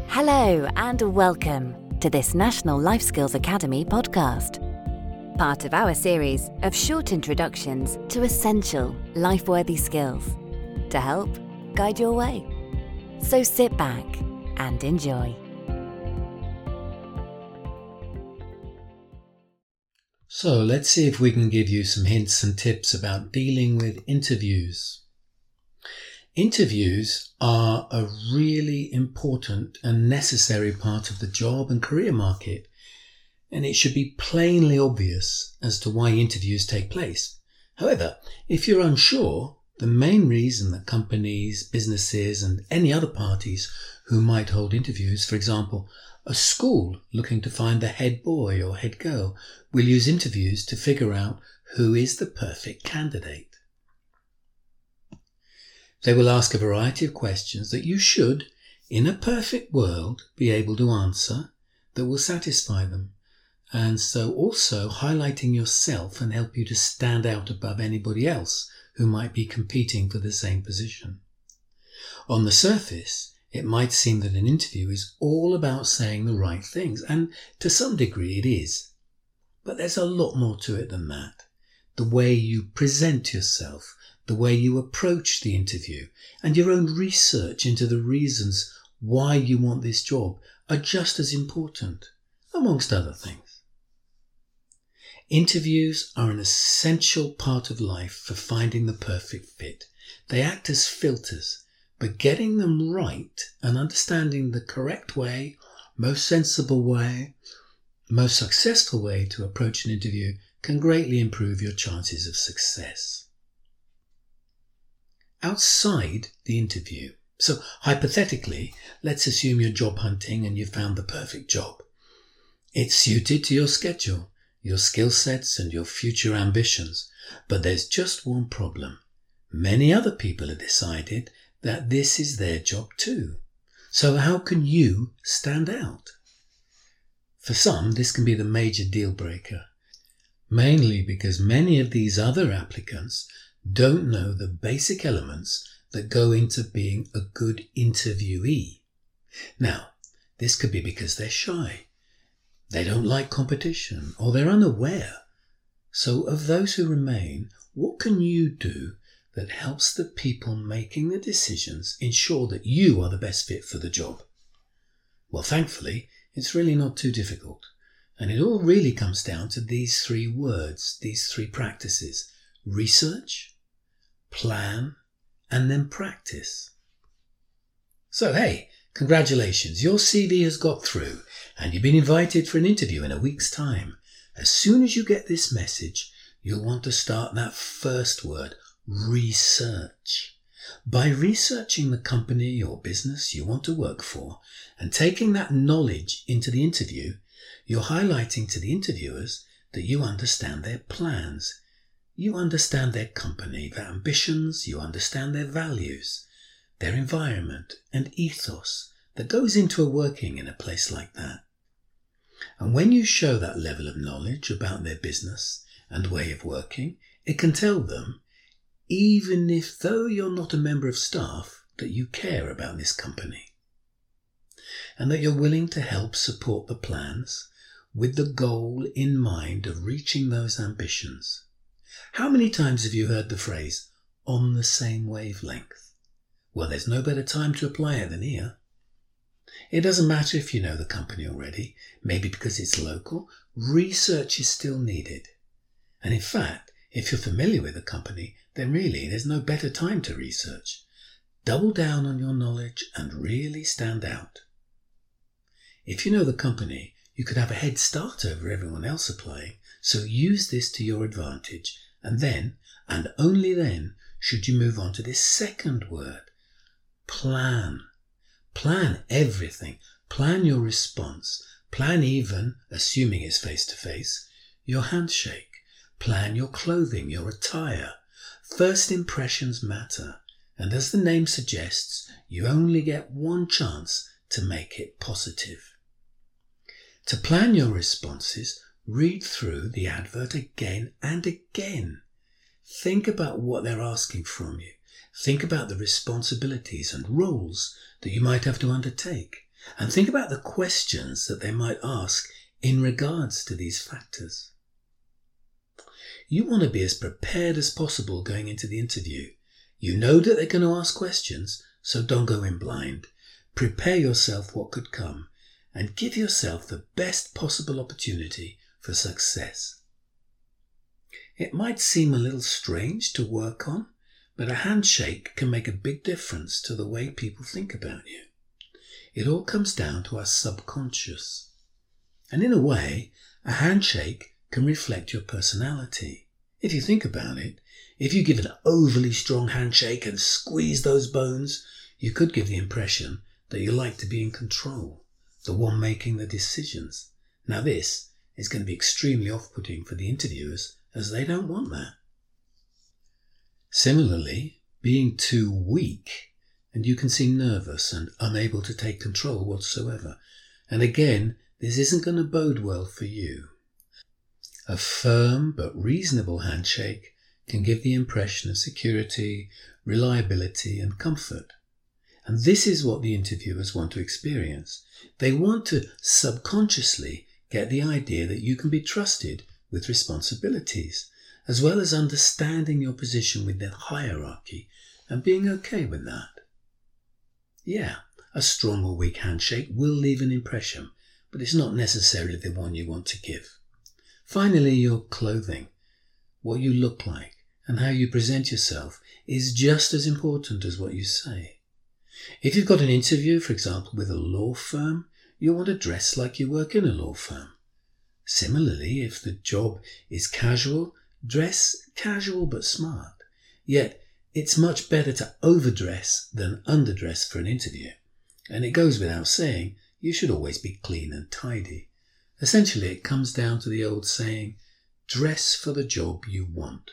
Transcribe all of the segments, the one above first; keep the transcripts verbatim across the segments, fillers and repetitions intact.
Hello and welcome to this National Life Skills Academy podcast, part of our series of short introductions to essential life-worthy skills to help guide your way. So sit back and enjoy. So let's see if we can give you some hints and tips about dealing with interviews. Interviews are a really important and necessary part of the job and career market, and it should be plainly obvious as to why interviews take place. However, if you're unsure, the main reason that companies, businesses, and any other parties who might hold interviews, for example, a school looking to find the head boy or head girl, will use interviews to figure out who is the perfect candidate. They will ask a variety of questions that you should, in a perfect world, be able to answer that will satisfy them, and so also highlighting yourself and help you to stand out above anybody else who might be competing for the same position. On the surface, it might seem that an interview is all about saying the right things, and to some degree it is. But there's a lot more to it than that. The way you present yourself, the way you approach the interview, and your own research into the reasons why you want this job are just as important, amongst other things. Interviews are an essential part of life for finding the perfect fit. They act as filters, but getting them right and understanding the correct way, most sensible way, most successful way to approach an interview can greatly improve your chances of success. Outside the interview. So hypothetically, let's assume you're job hunting and you've found the perfect job. It's suited to your schedule, your skill sets and your future ambitions. But there's just one problem. Many other people have decided that this is their job too. So how can you stand out? For some, this can be the major deal breaker. Mainly because many of these other applicants don't know the basic elements that go into being a good interviewee. Now, this could be because they're shy, they don't like competition, or they're unaware. So of those who remain, what can you do that helps the people making the decisions ensure that you are the best fit for the job? Well, thankfully, it's really not too difficult. And it all really comes down to these three words, these three practices: research, plan, and then practice. So hey, congratulations, your C V has got through and you've been invited for an interview in a week's time. As soon as you get this message, you'll want to start that first word, research. By researching the company or business you want to work for and taking that knowledge into the interview, you're highlighting to the interviewers that you understand their plans. You understand their company, their ambitions, you understand their values, their environment and ethos that goes into a working in a place like that. And when you show that level of knowledge about their business and way of working, it can tell them, even if though you're not a member of staff, that you care about this company and that you're willing to help support the plans with the goal in mind of reaching those ambitions. How many times have you heard the phrase, on the same wavelength? Well, there's no better time to apply it than here. It doesn't matter if you know the company already, maybe because it's local, research is still needed. And in fact, if you're familiar with the company, then really there's no better time to research. Double down on your knowledge and really stand out. If you know the company, you could have a head start over everyone else applying, so use this to your advantage. And then, and only then, should you move on to this second word, plan. Plan everything. Plan your response. Plan even, assuming it's face-to-face, your handshake. Plan your clothing, your attire. First impressions matter. And as the name suggests, you only get one chance to make it positive. To plan your responses, read through the advert again and again. Think about what they're asking from you. Think about the responsibilities and roles that you might have to undertake. And think about the questions that they might ask in regards to these factors. You want to be as prepared as possible going into the interview. You know that they're going to ask questions, so don't go in blind. Prepare yourself what could come and give yourself the best possible opportunity for success. It might seem a little strange to work on, but a handshake can make a big difference to the way people think about you. It all comes down to our subconscious. And in a way, a handshake can reflect your personality. If you think about it, if you give an overly strong handshake and squeeze those bones, you could give the impression that you like to be in control, the one making the decisions. Now this is going to be extremely off-putting for the interviewers, as they don't want that. Similarly, being too weak, and you can seem nervous and unable to take control whatsoever. And again, this isn't going to bode well for you. A firm but reasonable handshake can give the impression of security, reliability, and comfort. And this is what the interviewers want to experience. They want to subconsciously get the idea that you can be trusted with responsibilities, as well as understanding your position with the hierarchy and being okay with that. Yeah, a strong or weak handshake will leave an impression, but it's not necessarily the one you want to give. Finally, your clothing, what you look like and how you present yourself is just as important as what you say. If you've got an interview, for example, with a law firm, you'll want to dress like you work in a law firm. Similarly, if the job is casual, dress casual but smart. Yet, it's much better to overdress than underdress for an interview. And it goes without saying, you should always be clean and tidy. Essentially, it comes down to the old saying, dress for the job you want.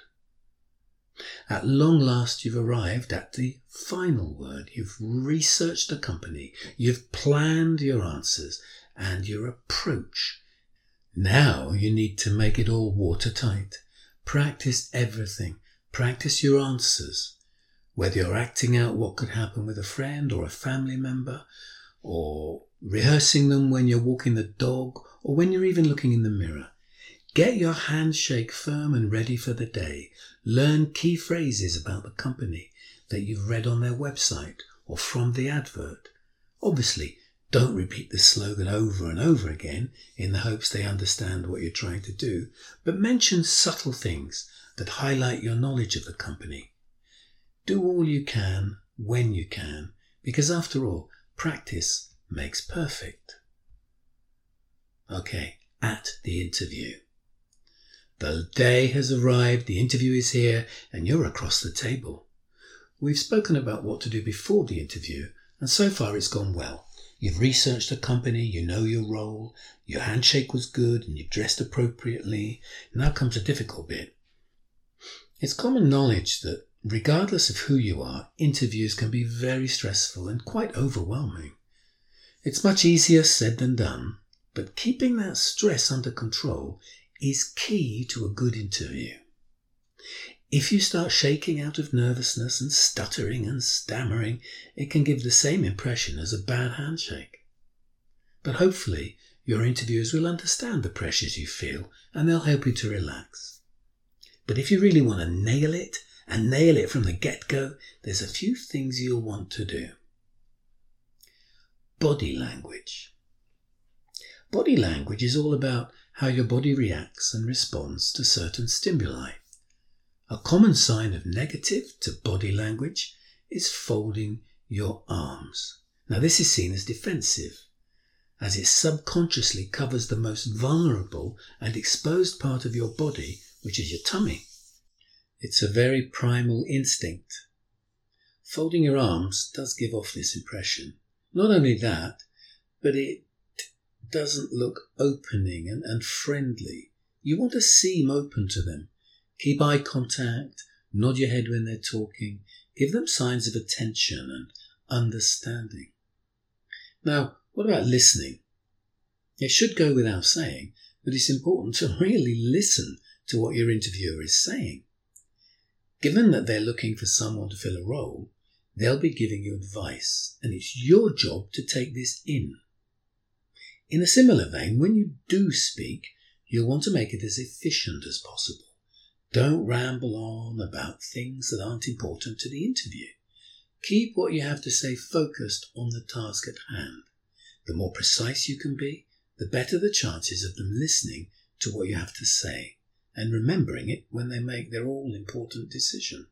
At long last, you've arrived at the final word. You've researched the company, you've planned your answers and your approach. Now you need to make it all watertight. Practice everything. Practice your answers. Whether you're acting out what could happen with a friend or a family member, or rehearsing them when you're walking the dog, or when you're even looking in the mirror. Get your handshake firm and ready for the day. Learn key phrases about the company that you've read on their website or from the advert. Obviously, don't repeat the slogan over and over again in the hopes they understand what you're trying to do, but mention subtle things that highlight your knowledge of the company. Do all you can when you can, because after all, practice makes perfect. Okay, at the interview. The day has arrived, the interview is here, and you're across the table. We've spoken about what to do before the interview, and so far it's gone well. You've researched the company, you know your role, your handshake was good, and you've dressed appropriately. Now comes the difficult bit. It's common knowledge that regardless of who you are, interviews can be very stressful and quite overwhelming. It's much easier said than done, but keeping that stress under control is key to a good interview. If you start shaking out of nervousness and stuttering and stammering, it can give the same impression as a bad handshake. But hopefully, your interviewers will understand the pressures you feel and they'll help you to relax. But if you really want to nail it, and nail it from the get-go, there's a few things you'll want to do. Body language. Body language is all about how your body reacts and responds to certain stimuli. A common sign of negative to body language is folding your arms. Now this is seen as defensive, as it subconsciously covers the most vulnerable and exposed part of your body, which is your tummy. It's a very primal instinct. Folding your arms does give off this impression. Not only that, but it doesn't look opening and, and friendly. You want to seem open to them. Keep eye contact, nod your head when they're talking, give them signs of attention and understanding. Now, what about listening? It should go without saying, but it's important to really listen to what your interviewer is saying. Given that they're looking for someone to fill a role, They'll be giving you advice, and it's your job to take this in. In a similar vein, when you do speak, you'll want to make it as efficient as possible. Don't ramble on about things that aren't important to the interview. Keep what you have to say focused on the task at hand. The more precise you can be, the better the chances of them listening to what you have to say and remembering it when they make their all-important decision.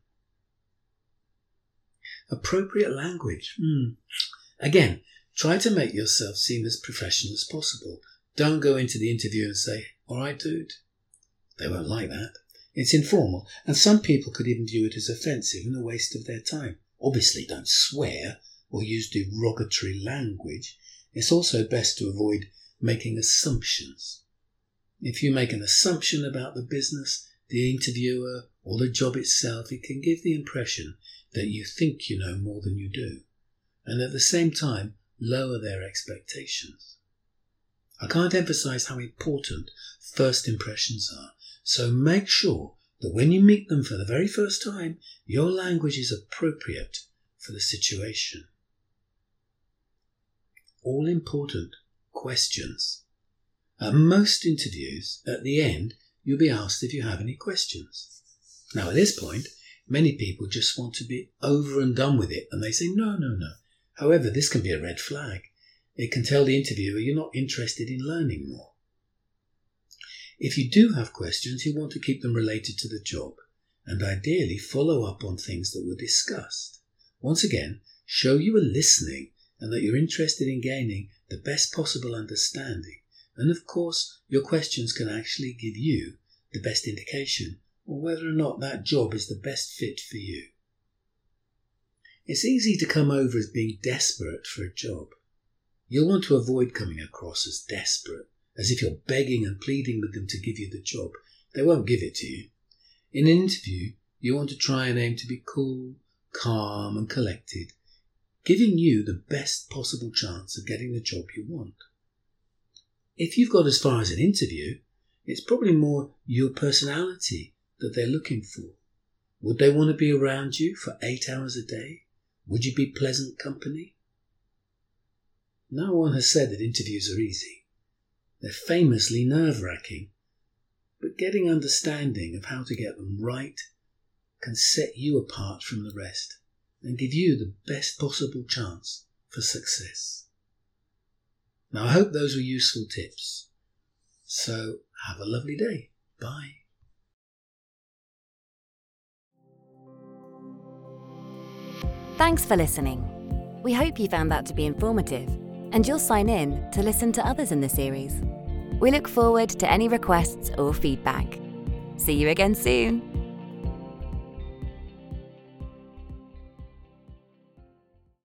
Appropriate language. Hmm. Again, try to make yourself seem as professional as possible. Don't go into the interview and say, "All right, dude." They won't like that. It's informal, and some people could even view it as offensive and a waste of their time. Obviously, don't swear or use derogatory language. It's also best to avoid making assumptions. If you make an assumption about the business, the interviewer, or the job itself, it can give the impression that you think you know more than you do, and at the same time lower their expectations. I can't emphasize how important first impressions are, so make sure that when you meet them for the very first time, your language is appropriate for the situation. All important questions. At most interviews, at the end, you'll be asked if you have any questions. Now, at this point, many people just want to be over and done with it, and they say, no, no, no. However, this can be a red flag. It can tell the interviewer you're not interested in learning more. If you do have questions, you want to keep them related to the job, and ideally follow up on things that were discussed. Once again, show you are listening and that you're interested in gaining the best possible understanding. And of course, your questions can actually give you the best indication on whether or not that job is the best fit for you. It's easy to come over as being desperate for a job. You'll want to avoid coming across as desperate, as if you're begging and pleading with them to give you the job. They won't give it to you. In an interview, you want to try and aim to be cool, calm and collected, giving you the best possible chance of getting the job you want. If you've got as far as an interview, it's probably more your personality that they're looking for. Would they want to be around you for eight hours a day? Would you be pleasant company? No one has said that interviews are easy. They're famously nerve-wracking, but getting understanding of how to get them right can set you apart from the rest and give you the best possible chance for success. Now, I hope those were useful tips. So, have a lovely day. Bye. Thanks for listening. We hope you found that to be informative, and you'll sign in to listen to others in the series. We look forward to any requests or feedback. See you again soon.